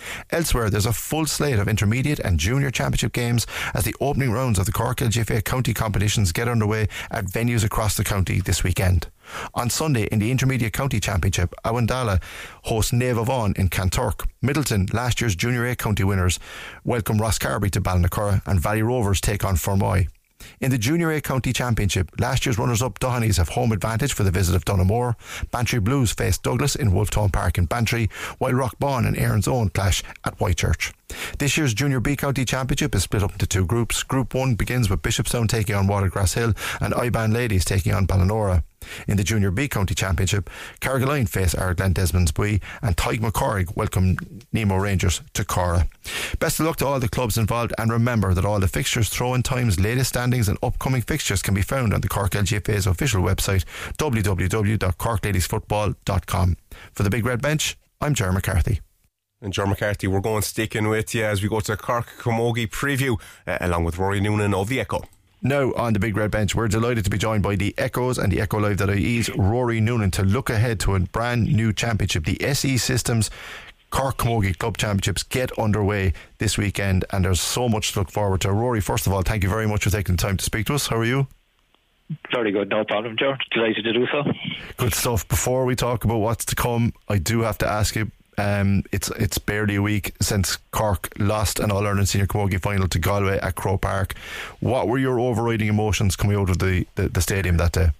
Elsewhere, there's a full slate of intermediate and junior championship games as the opening rounds of the Cork L G F A county competitions get underway at venues across the county this weekend. On Sunday, in the Intermediate County Championship, Awandala hosts Nave of On in Kanturk. Middleton, last year's Junior A county winners, welcome Rosscarbery to Ballinacurra, and Valley Rovers take on Fermoy. In the Junior A County Championship, last year's runners-up Dohoney's have home advantage for the visit of Dunamore. Bantry Blues face Douglas in Wolftown Park in Bantry, while Rockbawn and Aaron's Own clash at Whitechurch. This year's Junior B County Championship is split up into two groups. Group one begins with Bishopstown taking on Watergrass Hill and Iban Ladies taking on Ballinora. In the Junior B County Championship, Carrigaline face Ardglen Desmond's Bui and Tyke McCorrig welcome Nemo Rangers to Cora. Best of luck to all the clubs involved, and remember that all the fixtures, throw-in times, latest standings and upcoming fixtures can be found on the Cork L G F A's official website w w w dot cork ladies football dot com. For the Big Red Bench, I'm Ger McCarthy. And Ger McCarthy, we're going sticking with you as we go to Cork Camogie preview uh, along with Rory Noonan of the Echo. Now on the Big Red Bench, we're delighted to be joined by the Echoes and the Echo Live dot I E's Rory Noonan to look ahead to a brand new championship. The S E Systems Cork Camogie Club Championships get underway this weekend, and there's so much to look forward to. Rory, first of all, thank you very much for taking the time to speak to us. How are you? Very good, no problem, George. Delighted to do so. Good stuff. Before we talk about what's to come, I do have to ask you, Um, it's it's barely a week since Cork lost an All-Ireland Senior Camogie final to Galway at Croke Park. What were your overriding emotions coming out of the, the, the stadium that day?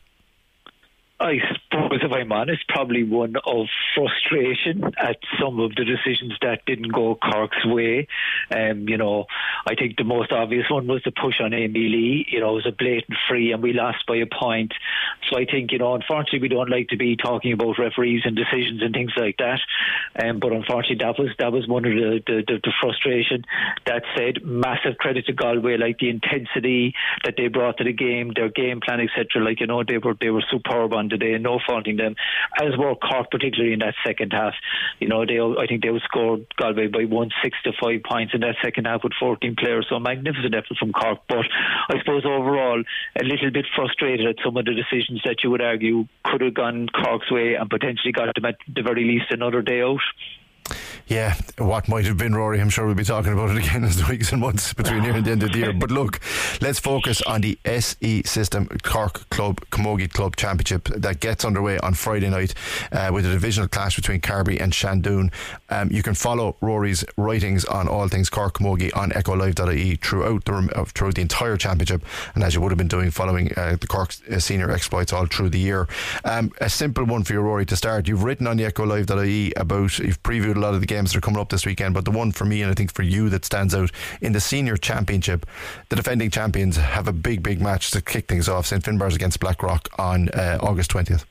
I suppose, if I'm honest, probably one of frustration at some of the decisions that didn't go Cork's way. Um, you know, I think the most obvious one was the push on Amy Lee. You know, it was a blatant free and we lost by a point. So I think, you know, unfortunately we don't like to be talking about referees and decisions and things like that. Um, but unfortunately that was that was one of the, the, the, the frustration. That said, massive credit to Galway, like the intensity that they brought to the game, their game plan, et cetera. Like, you know, they were they were superb on today, no faulting them, as were Cork, particularly in that second half. You know, they I think they outscored Galway by one six to five points in that second half with fourteen players. So magnificent effort from Cork. But I suppose overall a little bit frustrated at some of the decisions that you would argue could have gone Cork's way and potentially got them at the very least another day out. Yeah, what might have been, Rory. I'm sure we'll be talking about it again as the weeks and months between here and the end of the year. But look, let's focus on the S E System Cork Club Camogie Club Championship that gets underway on Friday night uh, with a divisional clash between Carbery and Shandoon. Um, you can follow Rory's writings on all things Cork Camogie on echo live dot I E throughout the uh, throughout the entire championship, and as you would have been doing following uh, the Cork uh, senior exploits all through the year. Um, a simple one for you, Rory, to start. You've written on the echo live dot I E about, you've previewed a lot of the games that are coming up this weekend, but the one for me, and I think for you, that stands out in the senior championship, the defending champions have a big big match to kick things off. Saint Finbarrs against Blackrock on uh, August twentieth.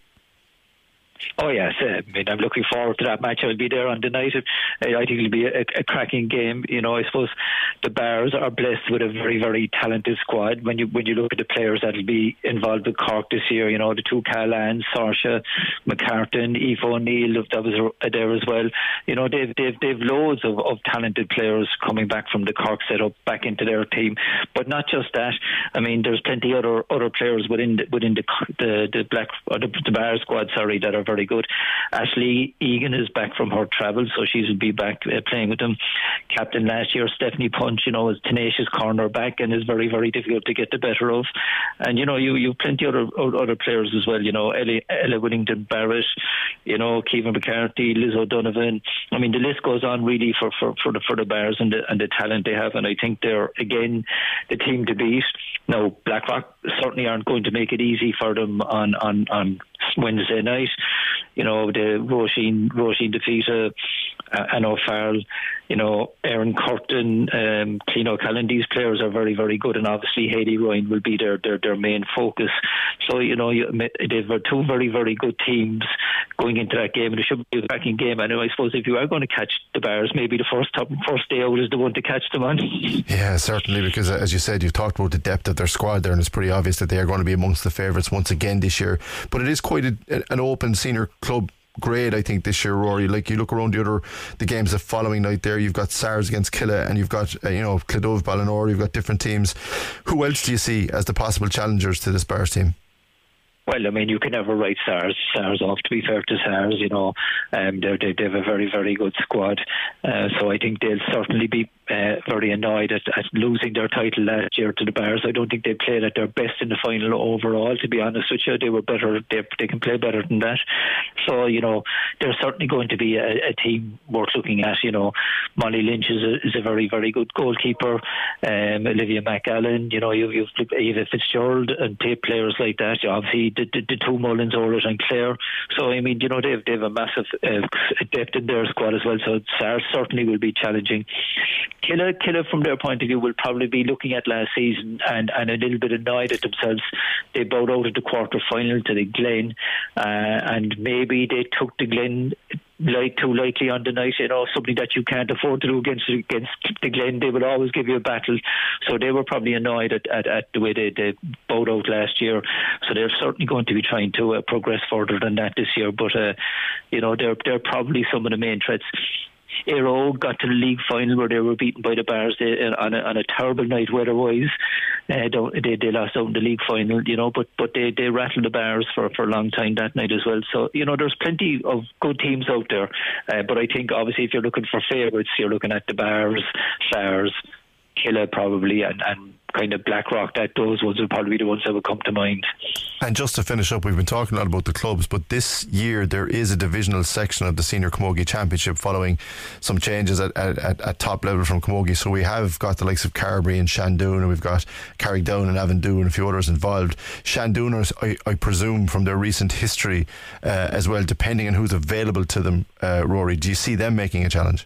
Oh yes, uh, I mean, I'm looking forward to that match. I'll be there on the night. Uh, I think it'll be a, a cracking game. You know, I suppose the Bars are blessed with a very, very talented squad. When you when you look at the players that'll be involved with Cork this year, you know, the two Callan, Saoirse, McCartan, Aoife O'Neill, that was there as well. You know, they've they've they've loads of, of talented players coming back from the Cork setup back into their team. But not just that. I mean, there's plenty other other players within the, within the the, the black or the, the Bar squad, sorry, that are very good. Ashley Egan is back from her travel, so she will be back uh, playing with them. Captain last year, Stephanie Punch, you know, is tenacious cornerback and is very, very difficult to get the better of. And you know, you you've plenty other other players as well. You know, Ellie, Ella Whittington Barrett, you know, Kevin McCarthy, Liz O'Donovan. I mean, the list goes on really for for for the for the Bars and the and the talent they have. And I think they're again the team to beat. Now, Blackrock certainly aren't going to make it easy for them on on on Wednesday night. You know, the Roisin, Roisin DeFita, uh, Anne O'Farrell, you know, Aaron Curtin, um, Clean O'Callaghan, these players are very, very good, and obviously Hayley Ryan will be their, their, their main focus. So, you know, you, they've got two very, very good teams going into that game, and it should be a cracking game. And I suppose if you are going to catch the Bars, maybe the first top, first day out is the one to catch them on. Yeah, certainly, because as you said, you've talked about the depth of their squad there, and it's pretty obvious that they are going to be amongst the favourites once again this year. But it is quite a, an open senior club grade, I think, this year, Rory. Like, you look around the other the games the following night there, you've got SARS against Killa, and you've got uh, you know, Clodove, Ballinor, you've got different teams. Who else do you see as the possible challengers to this Bars team? Well, I mean, you can never write SARS, SARS off, to be fair to SARS, you know. Um, they, they have a very, very good squad. Uh, so I think they'll certainly be uh, very annoyed at, at losing their title last year to the Bears. I don't think they played at their best in the final overall, to be honest with you. They were better, they, they can play better than that. So, you know, they're certainly going to be a, a team worth looking at. You know, Molly Lynch is a, is a very, very good goalkeeper. Um, Olivia McAllen, you know, you, you've Eva Fitzgerald and tape players like that. You obviously, the, the, the two Mullins, Orrit and Clare. So, I mean, you know, they have, they have a massive uh, depth in their squad as well. So, SARS certainly will be challenging. Killa, Killa, from their point of view, will probably be looking at last season and, and a little bit annoyed at themselves. They bowed out at the quarter final to the Glen, uh, and maybe they took the Glen light too lightly on the night. You know, something that you can't afford to do against against the Glen. They will always give you a battle. So they were probably annoyed at, at, at the way they, they bowed out last year. So they're certainly going to be trying to uh, progress further than that this year. But uh, you know, they're they're probably some of the main threats. Aero got to the league final where they were beaten by the Bears they, on, a, on a terrible night weather-wise. Uh, they, they lost out in the league final, you know, but, but they, they rattled the Bears for, for a long time that night as well. So, you know, there's plenty of good teams out there. Uh, but I think, obviously, if you're looking for favourites, you're looking at the Bears, SARS, Killa probably, and, and kind of Blackrock. That those ones will probably be the ones that will come to mind. And just to finish up, we've been talking a lot about the clubs, but this year there is a divisional section of the Senior Camogie Championship following some changes at, at, at top level from Camogie. So we have got the likes of Carberry and Shandoon, and we've got Carrickdown and Avondhu and a few others involved. Shandooners, I, I presume from their recent history uh, as well, depending on who's available to them, uh, Rory, do you see them making a challenge?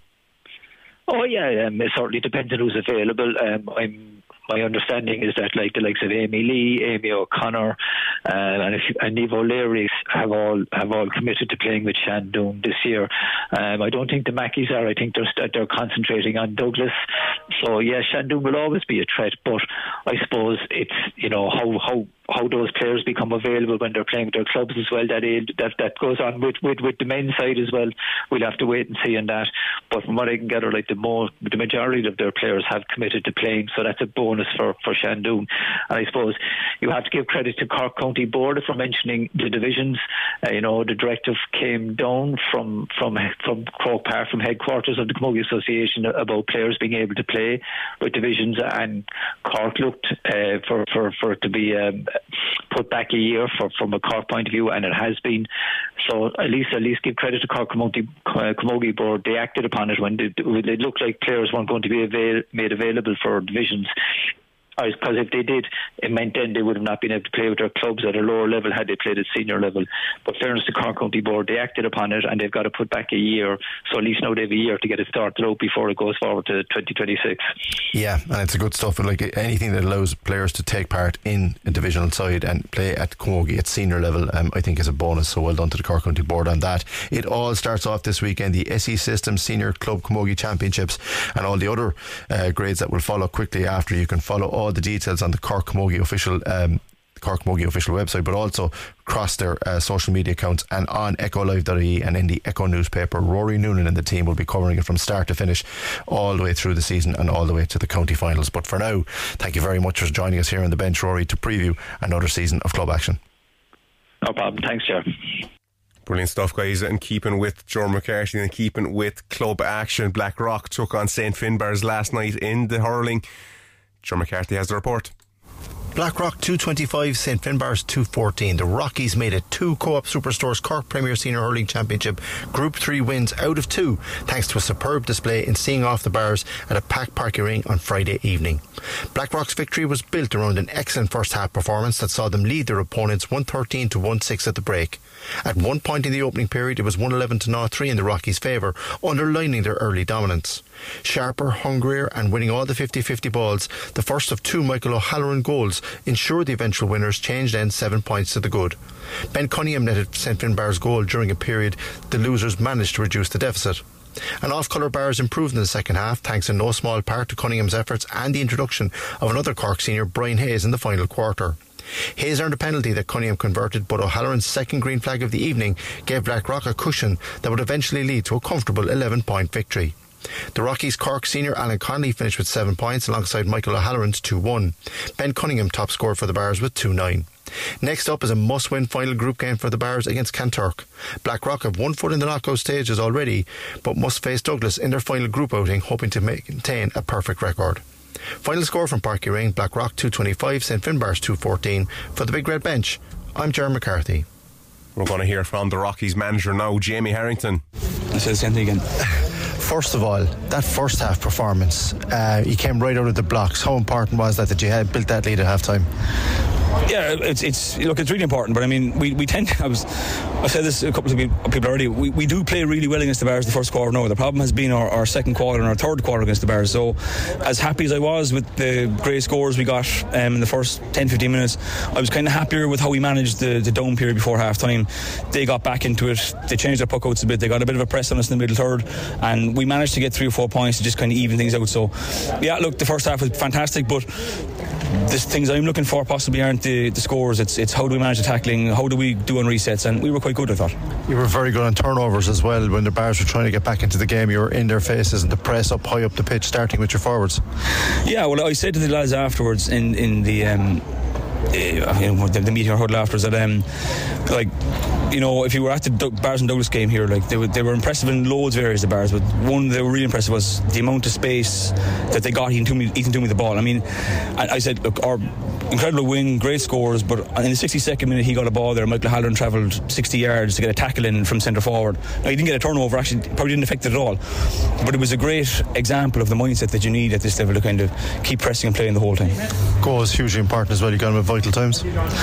Oh yeah, um, it certainly depends on who's available. Um, I'm My understanding is that, like the likes of Amy Lee, Amy O'Connor, uh, and, if, and Niamh O'Leary have all have all committed to playing with Shandoon this year. Um, I don't think the Mackies are. I think they're they're concentrating on Douglas. So yeah, Shandoon will always be a threat. But I suppose it's, you know, how how. how those players become available when they're playing with their clubs as well. That that that goes on with, with, with the men's side as well. We'll have to wait and see on that. But from what I can gather, like the more the majority of their players have committed to playing, so that's a bonus for, for Shandoon. And I suppose you have to give credit to Cork County Board for mentioning the divisions. Uh, you know, the directive came down from from from Croke Park, from headquarters of the Camogie Association, about players being able to play with divisions, and Cork looked uh, for, for, for it to be um, put back a year for, from a Cork point of view, and it has been. So at least at least give credit to Cork Camogie, Camogie Board. They acted upon it when they, it looked like players weren't going to be avail, made available for divisions. Because if they did, it meant then they would have not been able to play with their clubs at a lower level had they played at senior level. But fairness to Cork County Board, they acted upon it, and they've got to put back a year. So at least now they have a year to get it started out before it goes forward to twenty twenty-six. Yeah, and it's a good stuff. Like anything that allows players to take part in a divisional side and play at Camogie at senior level, um, I think is a bonus. So well done to the Cork County Board on that. It all starts off this weekend, the S E System Senior Club Camogie Championships, and all the other uh, grades that will follow quickly after. You can follow all the details on the Cork Camogie official um, Cork Camogie official website, but also across their uh, social media accounts and on echo live dot I E and in the Echo newspaper. Rory Noonan and the team will be covering it from start to finish, all the way through the season and all the way to the county finals. But for now, thank you very much for joining us here on the bench, Rory, to preview another season of club action. No problem. Thanks, Jeff. Brilliant stuff, guys. And keeping with Joe McCarthy and keeping with club action, Blackrock took on Saint Finbarrs last night in the hurling. Joe McCarthy has the report. Blackrock two twenty-five, Saint Finbarrs two fourteen. The Rockies made it two Co-op Superstores Cork Premier Senior Hurling Championship Group three wins out of two, thanks to a superb display in seeing off the bars at a packed Parky Ring on Friday evening. Blackrock's victory was built around an excellent first half performance that saw them lead their opponents one thirteen to one six at the break. At one point in the opening period, it was one eleven to zero three in the Rockies' favour, underlining their early dominance. Sharper, hungrier and winning all the fifty-fifty balls, the first of two Michael O'Halloran goals ensured the eventual winners changed ends seven points to the good. Ben Cunningham netted Saint Finbarr's goal during a period the losers managed to reduce the deficit. And off-colour bars improved in the second half, thanks in no small part to Cunningham's efforts and the introduction of another Cork senior, Brian Hayes, in the final quarter. Hayes earned a penalty that Cunningham converted, but O'Halloran's second green flag of the evening gave Blackrock a cushion that would eventually lead to a comfortable eleven point victory. The Rockies' Cork senior Alan Connolly finished with seven points alongside Michael O'Halloran's two one. Ben Cunningham top scored for the Bars with two nine. Next up is a must-win final group game for the Bars against Kanturk. Blackrock have one foot in the knockout stages already, but must face Douglas in their final group outing, hoping to maintain a perfect record. Final score from Páirc Uí Rinn: Blackrock two twenty-five, Saint Finbarrs two fourteen. For the Big Red Bench, I'm Ger McCarthy. We're going to hear from the Rockies manager now, Jamie Harrington. I said the same thing again. First of all, that first half performance, uh, he came right out of the blocks. How important was that that you had built that lead at half time? Yeah, it's it's look, it's really important. But I mean, we, we tend to, I was I said this a couple of people already. We, we do play really well against the Bars the first quarter. No, the problem has been our, our second quarter and our third quarter against the Bars. So, as happy as I was with the great scores we got um, in the first ten fifteen minutes, I was kind of happier with how we managed the, the down period before half time. They got back into it. They changed their puck outs a bit. They got a bit of a press on us in the middle third, and we managed to get three or four points to just kind of even things out. So, yeah, look, the first half was fantastic, but the things I'm looking for possibly aren't the, the scores. It's it's how do we manage the tackling, how do we do on resets, and we were quite good, I thought. You were very good on turnovers as well. When the Bars were trying to get back into the game, you were in their faces and the press up high up the pitch, starting with your forwards. Yeah, well, I said to the lads afterwards in, in the um, uh, you know, the, the meeting or huddle afterwards that um, like, you know, if you were at the D- Bars and Douglas game here, like they were, they were impressive in loads of areas, the Bars, but one they were really impressive was the amount of space that they got eating to me, eating to me the ball. I mean, I, I said, look, our incredible win, great scores, but in the sixty-second minute he got a ball there. Michael Halloran travelled sixty yards to get a tackle in from centre forward. Now, he didn't get a turnover, actually probably didn't affect it at all, but it was a great example of the mindset that you need at this level to kind of keep pressing and playing the whole time. Goal is hugely important as well. You got him at vital times.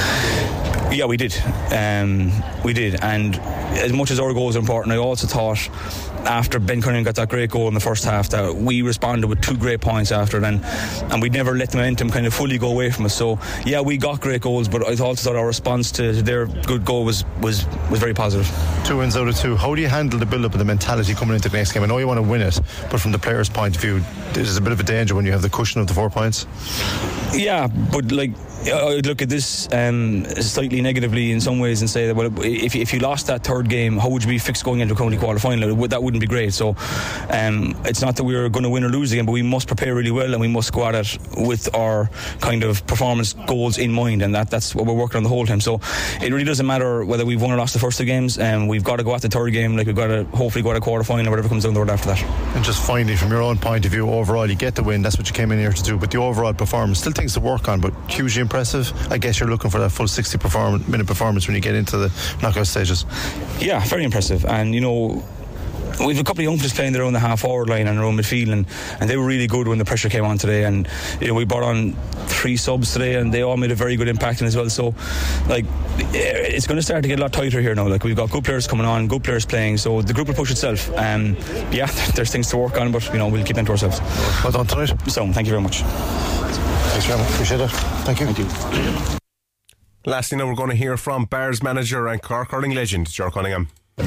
Yeah, we did. Um, we did. And as much as our goals are important, I also thought after Ben Cunningham got that great goal in the first half that we responded with two great points after it, and, and we never let the momentum kind of fully go away from us. So yeah, we got great goals, but I also thought our response to their good goal was was, was very positive. Two wins out of two. How do you handle the build up and the mentality coming into the next game? I know you want to win it, but from the players' point of view, there's a bit of a danger when you have the cushion of the four points. Yeah, but like I would look at this um, slightly negatively in some ways and say that, well, if, if you lost that third game, how would you be fixed going into a county quarter final? That wouldn't be great. So um, it's not that we're going to win or lose again, but we must prepare really well and we must go at it with our kind of performance goals in mind, and that, that's what we're working on the whole time. So it really doesn't matter whether we've won or lost the first two games, and um, we've got to go at the third game, like we've got to hopefully go at a quarter final or whatever comes down the road after that. And just finally, from your own point of view, overall you get the win, that's what you came in here to do, but the overall performance, still things to work on, but hugely impressive. I guess you're looking for that full sixty perform- minute performance when you get into the knockout stages. Yeah, very impressive. And you know, we've a couple of young players playing their own the half forward line and their own midfield, and, and they were really good when the pressure came on today. And you know, we brought on three subs today, and they all made a very good impact in as well. So, like, it's going to start to get a lot tighter here now. Like, we've got good players coming on, good players playing, so the group will push itself. Um, yeah, there's things to work on, but you know, we'll keep them to ourselves. Well done tonight. So, thank you very much. Thanks very much. Appreciate it. Thank you. Thank you. Lastly, now we're going to hear from Bars manager and Cork hurling legend, Ger Cunningham.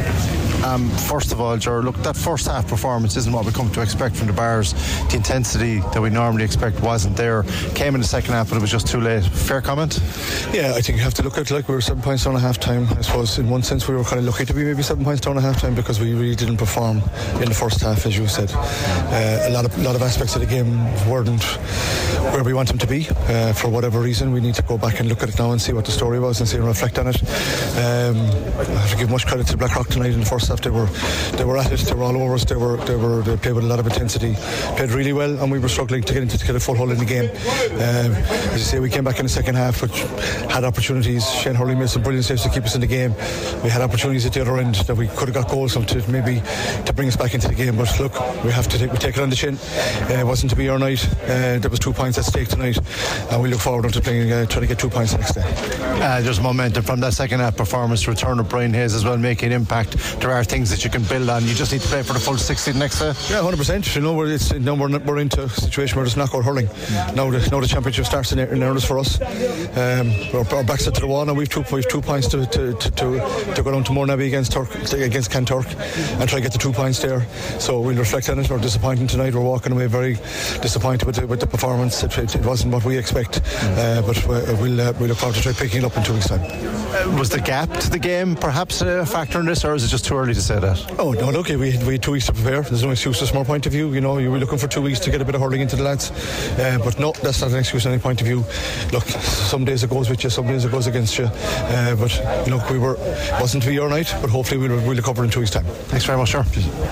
Um, first of all, Ger, look, that first half performance isn't what we come to expect from the Bars. The intensity that we normally expect wasn't there. Came in the second half, but it was just too late. Fair comment? Yeah, I think you have to look at it like we were seven points down at half time. I suppose in one sense we were kind of lucky to be maybe seven points down at half time because we really didn't perform in the first half, as you said. Uh, a lot of lot of aspects of the game weren't where we want them to be uh, for whatever reason. We need to go back and look at it now and see what the story was and see and reflect on it. Um, I have to give much credit to Blackrock tonight in the first half. They were they were at it. They were all over us. They were they were they played with a lot of intensity. Played really well, and we were struggling to get into to get a foothold in the game. Um, as you say, we came back in the second half, which had opportunities. Shane Hurley made some brilliant saves to keep us in the game. We had opportunities at the other end that we could have got goals from to maybe to bring us back into the game. But look, we have to take we take it on the chin. Uh, it wasn't to be our night. Uh, there was two points at stake tonight, and we look forward to playing uh, trying to get two points the next day. Uh, there's momentum from that second half performance. Return of Brian Hayes as well, making an impact. There are things that you can build on. You just need to play for the full sixty the next day. Yeah, one hundred percent. You know, we're, it's, now we're, we're into a situation where it's knockout hurling. Now the, now the championship starts in, in earnest for us. Um, our, our backs are to the wall now. We've two, we've two points to to, to, to, to go down to Mourneabbey against Turk, against Kanturk and try to get the two points there. So we'll reflect on it. We're disappointed tonight. We're walking away very disappointed with the, with the performance. It, it, it wasn't what we expect, uh, but we'll uh, we look forward to try picking it up in two weeks' time. Uh, was the gap to the game perhaps a factor in this, or is it just too early early to say that. Oh no, look, we had, we had two weeks to prepare. There's no excuses from our point of view. You know, you were looking for two weeks to get a bit of hurling into the lads. Uh, but no, that's not an excuse from any point of view. Look, some days it goes with you, some days it goes against you. Uh, but look, we were wasn't to be your night, but hopefully we'll we'll recover in two weeks' time. Thanks very much, sir.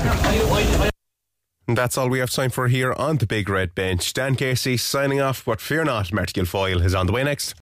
And that's all we have time for here on the Big Red Bench. Dan Casey signing off, but fear not, Marty Guilfoyle is on the way next.